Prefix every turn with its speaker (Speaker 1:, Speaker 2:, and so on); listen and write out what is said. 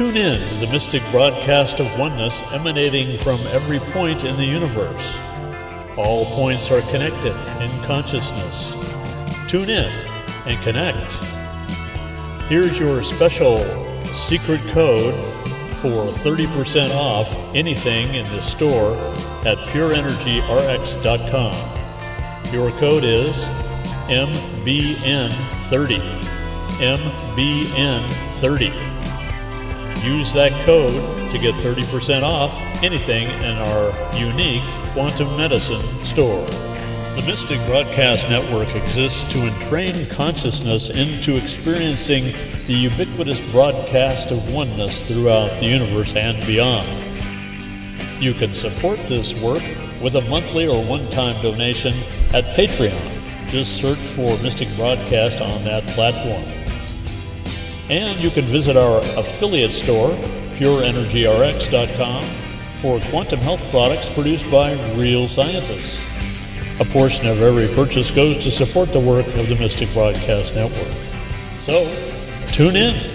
Speaker 1: Tune in to the mystic broadcast of oneness emanating from every point in the universe. All points are connected in consciousness. Tune in and connect. Here's your special secret code for 30% off anything in the store at pureenergyrx.com. Your code is MBN30. MBN30. Use that code to get 30% off anything in our unique quantum medicine store. The Mystic Broadcast Network exists to entrain consciousness into experiencing the ubiquitous broadcast of oneness throughout the universe and beyond. You can support this work with a monthly or one-time donation at Patreon. Just search for Mystic Broadcast on that platform. And you can visit our affiliate store, pureenergyrx.com, for quantum health products produced by real scientists. A portion of every purchase goes to support the work of the Mystic Broadcast Network. So, tune in.